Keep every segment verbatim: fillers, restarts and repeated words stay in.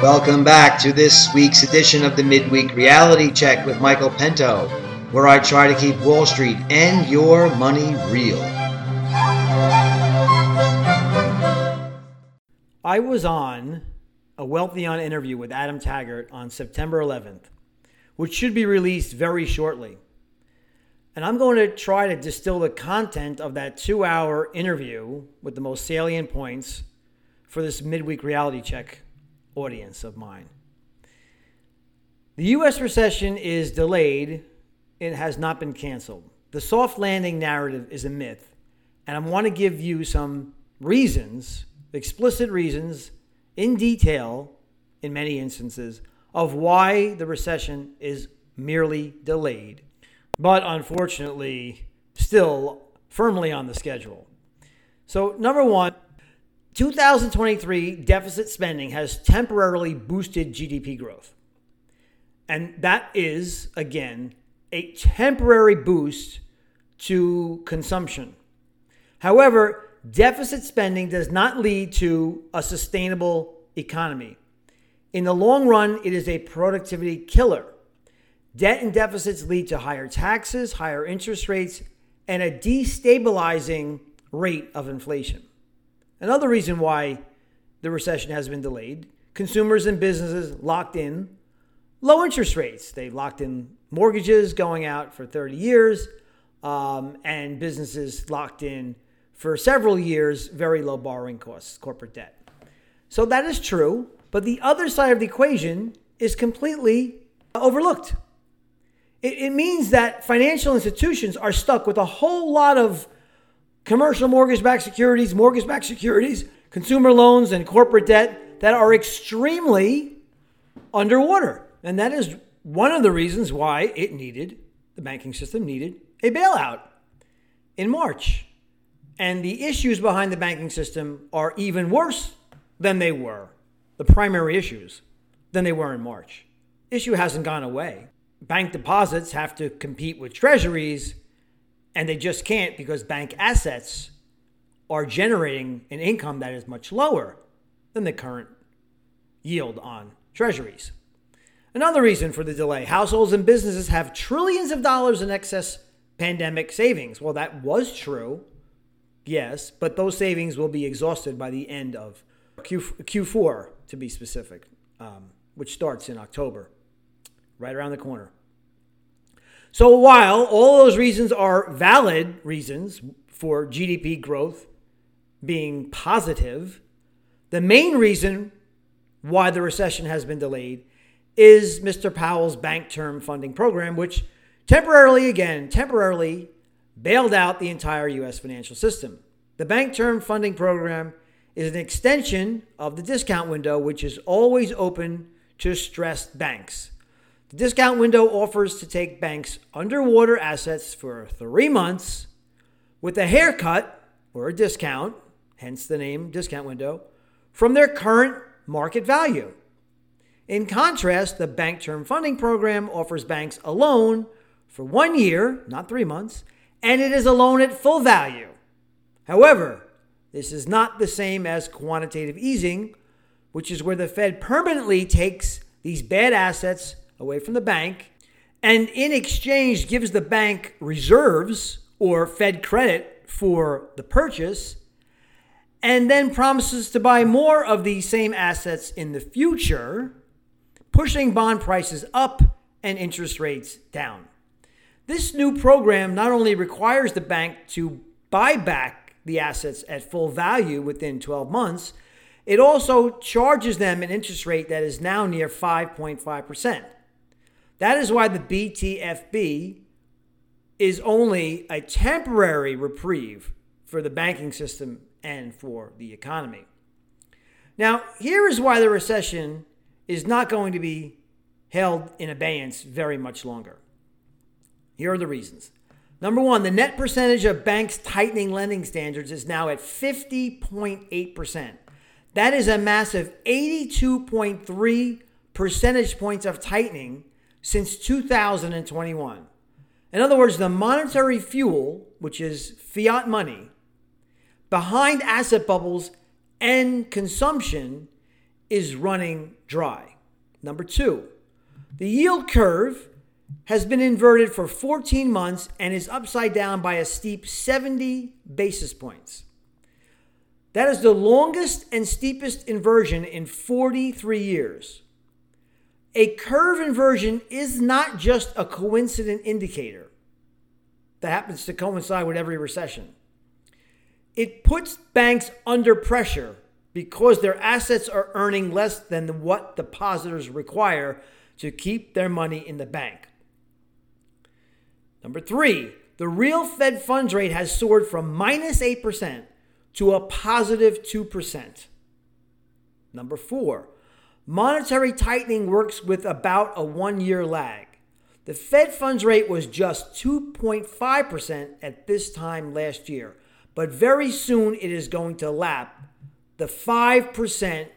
Welcome back to this week's edition of the Midweek Reality Check with Michael Pento, where I try to keep Wall Street and your money real. I was on a Wealthy On interview with Adam Taggart on September eleventh, which should be released very shortly. And I'm going to try to distill the content of that two-hour interview with the most salient points for this Midweek Reality Check audience of mine. The U S recession is delayed. It has not been canceled. The soft landing narrative is a myth. And I want to give you some reasons, explicit reasons, in detail, in many instances, of why the recession is merely delayed, but unfortunately still firmly on the schedule. So number one, two thousand twenty-three deficit spending has temporarily boosted G D P growth. And that is, again, a temporary boost to consumption. However, deficit spending does not lead to a sustainable economy. In the long run, it is a productivity killer. Debt and deficits lead to higher taxes, higher interest rates, and a destabilizing rate of inflation. Another reason why the recession has been delayed, consumers and businesses locked in low interest rates. They locked in mortgages going out for thirty years, um, and businesses locked in for several years, very low borrowing costs, corporate debt. So that is true, but the other side of the equation is completely overlooked. It, it means that financial institutions are stuck with a whole lot of commercial mortgage-backed securities, mortgage-backed securities, consumer loans, and corporate debt that are extremely underwater. And that is one of the reasons why it needed, the banking system needed a bailout in March. And the issues behind the banking system are even worse than they were, the primary issues, than they were in March. Issue hasn't gone away. Bank deposits have to compete with treasuries, and they just can't because bank assets are generating an income that is much lower than the current yield on treasuries. Another reason for the delay, households and businesses have trillions of dollars in excess pandemic savings. Well, that was true, yes, but those savings will be exhausted by the end of Q, Q4, to be specific, um, which starts in October, right around the corner. So while all those reasons are valid reasons for G D P growth being positive, the main reason why the recession has been delayed is Mister Powell's Bank Term Funding Program, which temporarily, again, temporarily bailed out the entire U S financial system. The Bank Term Funding Program is an extension of the discount window, which is always open to stressed banks. The discount window offers to take banks' underwater assets for three months with a haircut or a discount, hence the name discount window, from their current market value. In contrast, the Bank Term Funding Program offers banks a loan for one year, not three months, and it is a loan at full value. However, this is not the same as quantitative easing, which is where the Fed permanently takes these bad assets away from the bank and in exchange gives the bank reserves or Fed credit for the purchase and then promises to buy more of these same assets in the future, pushing bond prices up and interest rates down. This new program not only requires the bank to buy back the assets at full value within twelve months, it also charges them an interest rate that is now near five point five percent. That is why the B T F B is only a temporary reprieve for the banking system and for the economy. Now, here is why the recession is not going to be held in abeyance very much longer. Here are the reasons. Number one, the net percentage of banks tightening lending standards is now at fifty point eight percent. That is a massive eighty-two point three percentage points of tightening since two thousand twenty-one. In other words, the monetary fuel, which is fiat money, behind asset bubbles and consumption is running dry. Number two, the yield curve has been inverted for fourteen months and is upside down by a steep seventy basis points. That is the longest and steepest inversion in forty-three years. A curve inversion is not just a coincident indicator that happens to coincide with every recession. It puts banks under pressure because their assets are earning less than what depositors require to keep their money in the bank. Number three, the real Fed funds rate has soared from minus eight percent to a positive two percent. Number four, monetary tightening works with about a one-year lag. The Fed funds rate was just two point five percent at this time last year, but very soon it is going to lap the five percent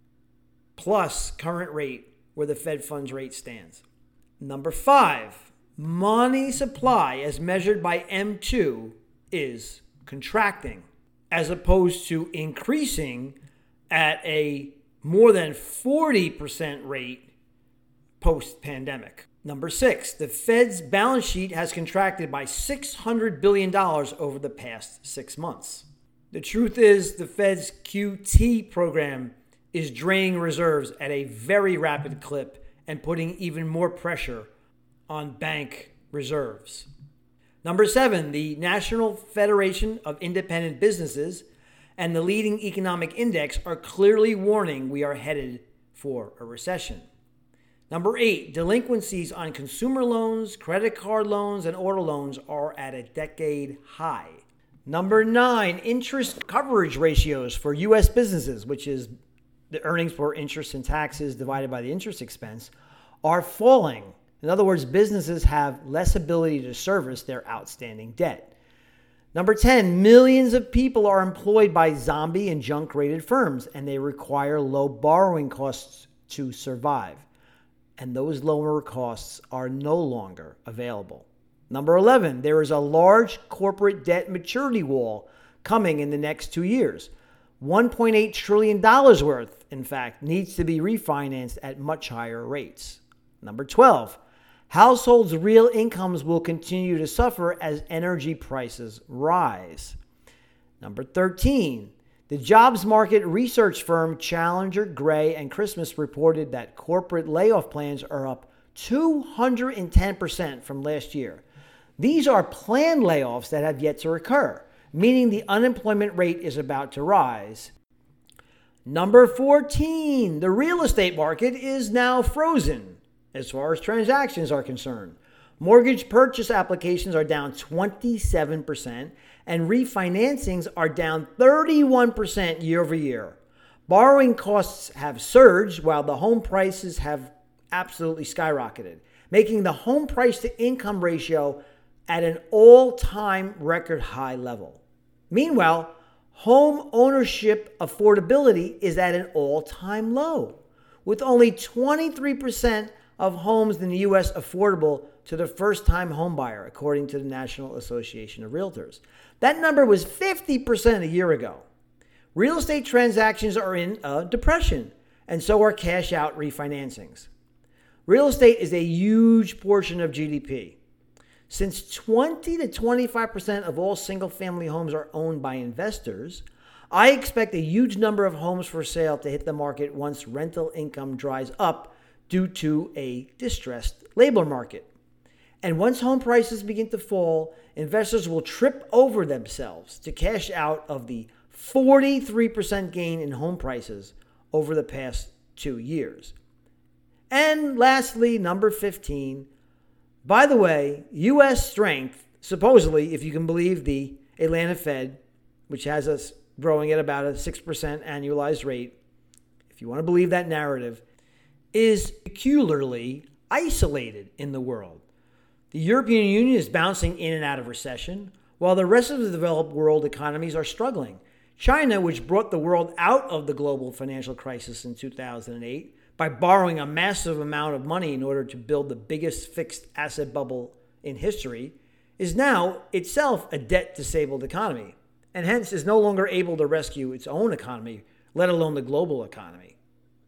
plus current rate where the Fed funds rate stands. Number five, money supply as measured by M two is contracting as opposed to increasing at a more than forty percent rate post-pandemic. Number six, the Fed's balance sheet has contracted by six hundred billion dollars over the past six months. The truth is the Fed's Q T program is draining reserves at a very rapid clip and putting even more pressure on bank reserves. Number seven, the National Federation of Independent Businesses and the leading economic index are clearly warning we are headed for a recession. Number eight, delinquencies on consumer loans, credit card loans, and auto loans are at a decade high. Number nine, interest coverage ratios for U S businesses, which is the earnings for interest and taxes divided by the interest expense, are falling. In other words, businesses have less ability to service their outstanding debt. Number ten, millions of people are employed by zombie and junk-rated firms, and they require low borrowing costs to survive. And those lower costs are no longer available. Number eleven, there is a large corporate debt maturity wall coming in the next two years. one point eight trillion dollars worth, in fact, needs to be refinanced at much higher rates. Number twelve, households' real incomes will continue to suffer as energy prices rise. Number thirteen, the jobs market research firm Challenger, Gray, and Christmas reported that corporate layoff plans are up two hundred ten percent from last year. These are planned layoffs that have yet to occur, meaning the unemployment rate is about to rise. Number fourteen, the real estate market is now frozen as far as transactions are concerned. Mortgage purchase applications are down twenty-seven percent and refinancings are down thirty-one percent year over year. Borrowing costs have surged while the home prices have absolutely skyrocketed, making the home price to income ratio at an all-time record high level. Meanwhile, home ownership affordability is at an all-time low, with only twenty-three percent of homes in the U S affordable to the first-time homebuyer, according to the National Association of Realtors. That number was fifty percent a year ago. Real estate transactions are in a depression, and so are cash-out refinancings. Real estate is a huge portion of G D P. Since twenty to twenty-five percent of all single-family homes are owned by investors, I expect a huge number of homes for sale to hit the market once rental income dries up due to a distressed labor market. And once home prices begin to fall, investors will trip over themselves to cash out of the forty-three percent gain in home prices over the past two years. And lastly, number fifteen, by the way, U S strength, supposedly, if you can believe the Atlanta Fed, which has us growing at about a six percent annualized rate, if you want to believe that narrative, is peculiarly isolated in the world. The European Union is bouncing in and out of recession, while the rest of the developed world economies are struggling. China, which brought the world out of the global financial crisis in two thousand eight by borrowing a massive amount of money in order to build the biggest fixed asset bubble in history, is now itself a debt-disabled economy, and hence is no longer able to rescue its own economy, let alone the global economy.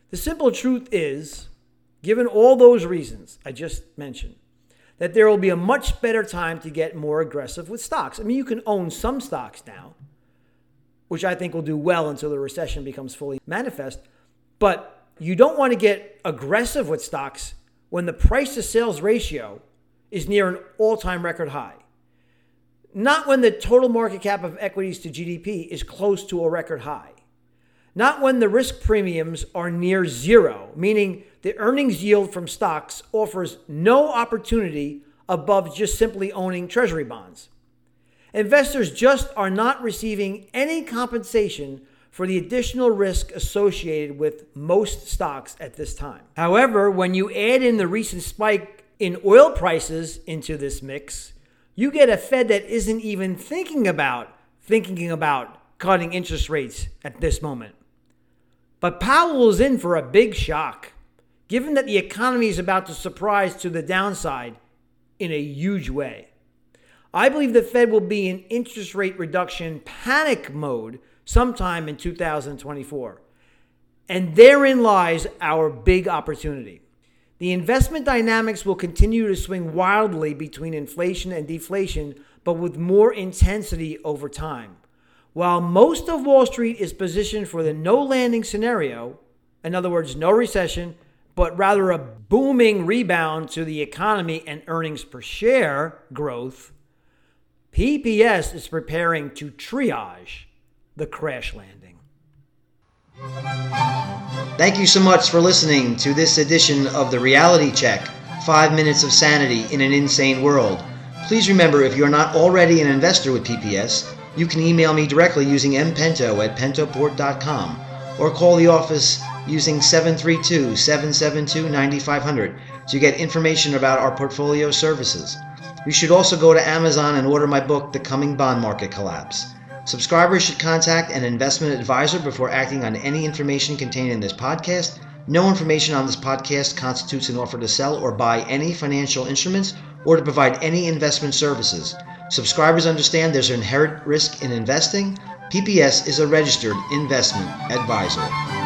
The simple truth is, given all those reasons I just mentioned, that there will be a much better time to get more aggressive with stocks. I mean, you can own some stocks now, which I think will do well until the recession becomes fully manifest. But you don't want to get aggressive with stocks when the price to sales ratio is near an all-time record high. Not when the total market cap of equities to G D P is close to a record high. Not when the risk premiums are near zero, meaning the earnings yield from stocks offers no opportunity above just simply owning treasury bonds. Investors just are not receiving any compensation for the additional risk associated with most stocks at this time. However, when you add in the recent spike in oil prices into this mix, you get a Fed that isn't even thinking about thinking about cutting interest rates at this moment. But Powell is in for a big shock, given that the economy is about to surprise to the downside in a huge way. I believe the Fed will be in interest rate reduction panic mode sometime in two thousand twenty-four. And therein lies our big opportunity. The investment dynamics will continue to swing wildly between inflation and deflation, but with more intensity over time. While most of Wall Street is positioned for the no landing scenario, in other words, no recession, but rather a booming rebound to the economy and earnings per share growth, P P S is preparing to triage the crash landing. Thank you so much for listening to this edition of the Reality Check, Five Minutes of Sanity in an Insane World. Please remember, if you're not already an investor with P P S, you can email me directly using mpento at pentoport dot com or call the office using seven three two, seven seven two, nine five zero zero to get information about our portfolio services. You should also go to Amazon and order my book, The Coming Bond Market Collapse. Subscribers should contact an investment advisor before acting on any information contained in this podcast. No information on this podcast constitutes an offer to sell or buy any financial instruments or to provide any investment services. Subscribers understand there's an inherent risk in investing. P P S is a registered investment advisor.